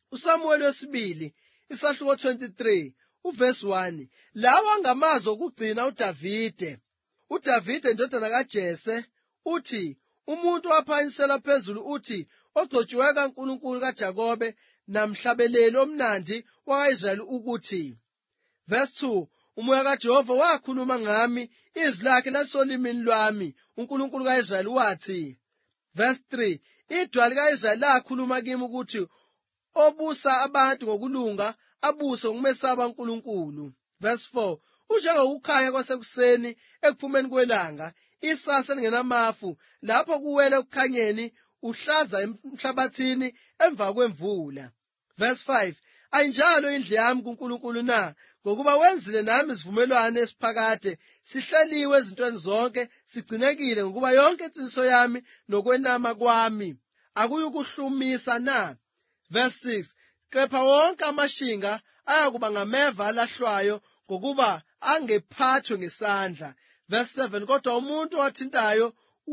uSamuel wesibili isahluko 23 uverse 1. Lawa ngamazwi okugcina uDavide indodana kaJese uthi umuntu waphakanyisela phezulu uthi ogcotshiweyo kaNkulunkulu kaJakobe namhlabeleli omnandi waka-Israyeli ukuthi. Verse 2. Umoya kaJehova wakhuluma ngami, izwi lakhe lasolimini lwami, uNkulunkulu ka-Israyeli wathi. Verse 3. Idwala lika-Israyeli lakhuluma kimi ukuthi obusa abantu ngokulunga abuse ngokumesaba uNkulunkulu. Verse 4. Unjengokukhanya kwasekuseni ekuphumeni kwelanga, isasa elingenamafu, lapho kuwela ekukhanyeni, uhlaza emhlabathini emva kwemvula. Verse 5. Ayinjalo indlu yami kuNkulunkulu na, ngokuba wenzile nami isivumelwano esiphakade, sihleliwe ezintweni zonke, sigcinekile ngokuba yonke insindiso yami nokwenama kwami akuyikuhlumisa na. Verse 6. Kepha wonke amashinga ayakuba ngameva alahlwayo ngokuba angephathwe ngesandla. Verse 7. Kodwa umuntu owathintayo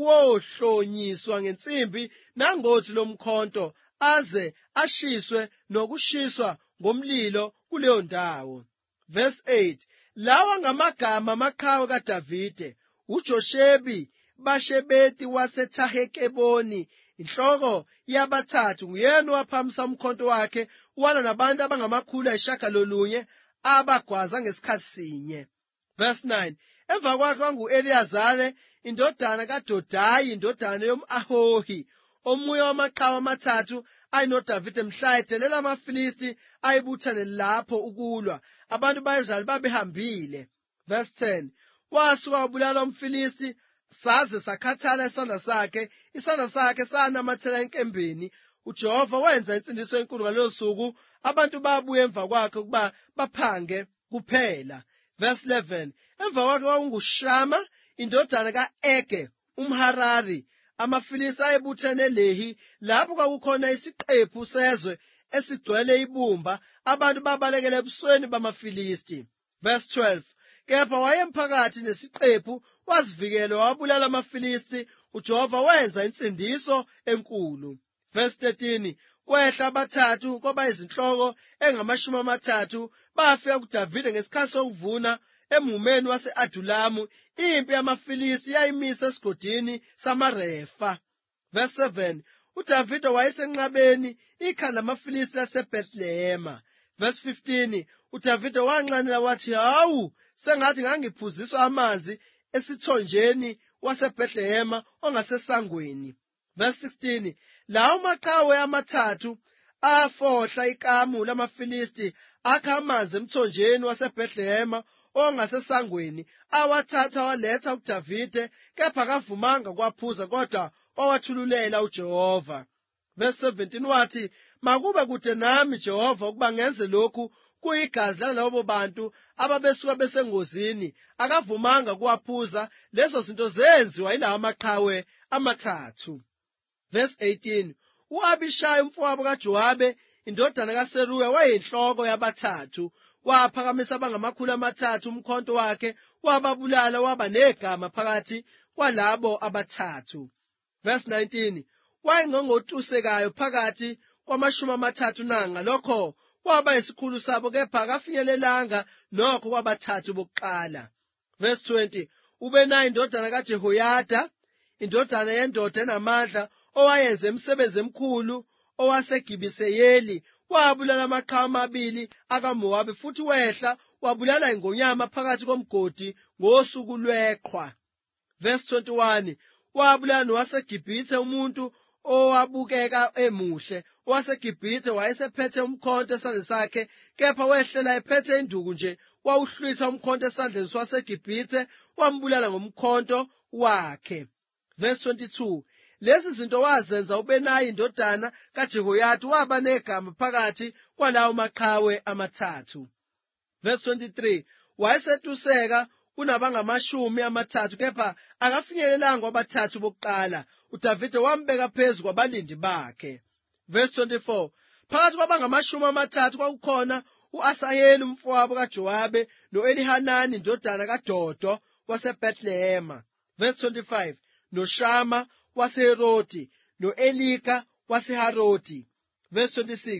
wohlonyiswa ngensimbi nangothi lomkhonto, aze ashiswe nokushiswa ngomlilo kuleyo ndawo. Verse 8. Lawa ngamagama amaqhawe kaDavide: uJoshebi Bashebeti waseThahekeboni, inhloko yabathathu, nguyena owaphamisa umkhonto wakhe wala nabantu abangama900 abagwaza ngesikhathi sinye. Verse 9. Emva kwakhe kwangu-Eliyazari indodana kaDodayi indodana yom'Ahohi, omunye wamaqhawe amathathu ayinoDavide mhla edelela amaFilisti ayebuthane lapho ukulwa, abantu baka-Israyeli babehambile. Verse 10. Wasuka wabulala umFilisti saze sakhathala isandla sakhe sanamathela enkembeni. uJehova wenza insindiso enkulu ngalelo suku, abantu babuye emva kwakhe ukuba baphange kuphela. Verse 11. Emva kwakhe kwakunguShama indodana ka-Ege umHarari, amaFilisti ayebuthene eLehi, lapho kwakukhona isiqephu sezwe esigcwele ibumba, abantu babalekela ebusweni bamaFilisti. Verse 12. Kepha wayemphakathi nesiqephu, wazivikela wabulala amaFilisti, uJehova wenza insindiso enkulu. Verse 13. Kwehla abathathu kwabayizinhloko engamashumi-30 bafika kuDavide ngesikhathi sokuvuna emhumeni wase-Adulamu. Impi yamaFilisti yayimisa esigodini samaRefa. Verse 7. uDavide wayesenqabeni ikhanda lamaFilisti laseBhethlehema. Verse 15. uDavide wanxanela wathi, hawu, sengathi ngangiphuziswa amanzi esithonjeni waseBhethlehema ongasesangweni. Verse 16. Lawo maqhawe amathathu afohla ikamu lamaFilisti, akha amanzi emthonjeni waseBhethlehema ongasesangweni, awathatha waletha kuDavide, kepha kavumanga kwaphuza, kodwa wawathululela uJehova. Verse 17. Wathi, makube kude nami Jehova ukuba ngenze lokhu kuyigazi lalabo bantu ababesuka besengozini. Akavumanga kuwaphuza, lezo zinto zenziwa yilawa maqhawe amathathu. Verse 18. U-Abishayi umfowabo kaJowabe indodana kaSeruya wayeyinhloko yabathathu, waphakamisa abangama300 umkhonto wakhe, wababulala, waba negama phakathi kwalabo abathathu. Verse 19. Wayengongothusekakayo phakathi kwama30 nanga, lokho kwaba yisikhulu sabo, kepha kafinyelelanga nokho kwabathathu bokuqala. Verse 20. uBenayi indodana kaJehoyada indodana yendoda enamandla, owayenza imisebenzi emkhulu owaseGibiseyeli, wabulala amaqhawe amabili akaMowabi, futhi wehla wabulala ingonyama phakathi komgodi ngosuku lweqhwa. Verse 21. Wabulala nowaseGibhithe umuntu owabukeka emuhle. OwaseGibhithe wayesephethe umkhonto esandleni sakhe, kepha wehlela ephethe induku nje. Wawuhlwitha umkhonto esandleni sowaseGibhithe, wambulala ngomkhonto wakhe. Verse 22. Lezi zinto wazenza uBenayi indodana kaJehoyada, waba negama phakathi kwalawo maqhawe amathathu. Verse 23. Wayesetuseka kunabangama30, kepha akafinyelelanga kwabathathu bokuqala. uDavide wambeka phezu kwabalindi bakhe. Verse 24. Phakathi kwabangama30 kwakukhona u-Asaheli umfowabo kaJowabe, no-Elihanani indodana kaDodo waseBhethlehema. Verse 25. noShama waseHeroti, no-Elika waseHaroti. Verse 26.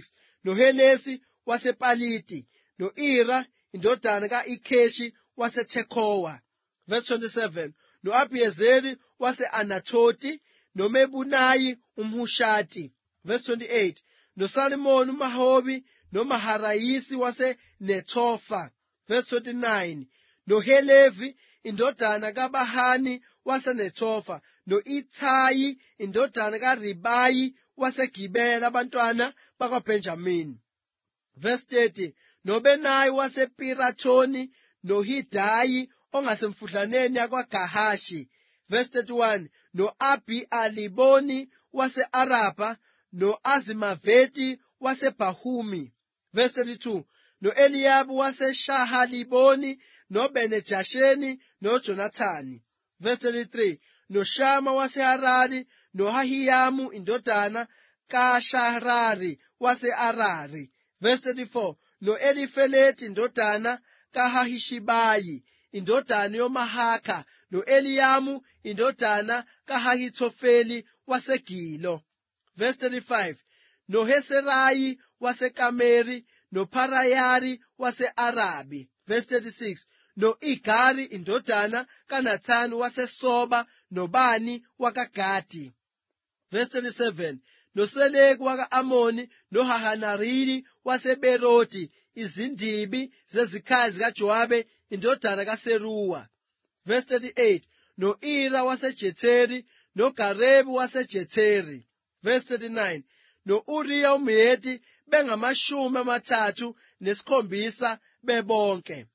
noHelesi wasePaliti, no-Ira indodana ka-Ikheshi waseThekowa. Verse 27, no-Abhiyezeri wase-Anathoti, noMebunayi umHushati. Verse 28, noSalimoni umAhobi, noMaharayisi waseNethofa. Verse 29, noHelevi indodana kaBahani waseNethofa, no-Ithayi indodana kaRibayi waseGibela, abantwana bakwaBhenjamini. Verse 30, noBenayi wasePirathoni, noHidayi ongasemfudlaneni yakwaGahashi. Verse 31, no-Abhi-aliboni wase-Arabha, no-Azimaveti waseBhahumi. Verse 32, no-Eliyabi waseShahaliboni, noBene-Jasheni, noJonathani. Verse 33, noShama waseHarari, noHahiyamu indodana kaSharari wase-Arari. Verse 34, no-Elifeleti indodana kaHahishibayi indodana yoMahakha, no-Eliyamu indodana kaHahithofeli waseGilo. Verse 35, noHeserayi waseKameri, noPharayari wase-Arabi. Verse 36, no-Igari indodana kaNathani waseSoba, noBani wakaGadi. Verse 37, noSeleki waka-Amoni, noHahanarili waseBeroti, izindibi zezikhali zikaJowabe indodana kaSeruwa. Verse 38, no-Ira waseJetheri, noGarebi waseJetheri. Verse 39, no-Uriya umHeti, bengamashumi 37 bebonke.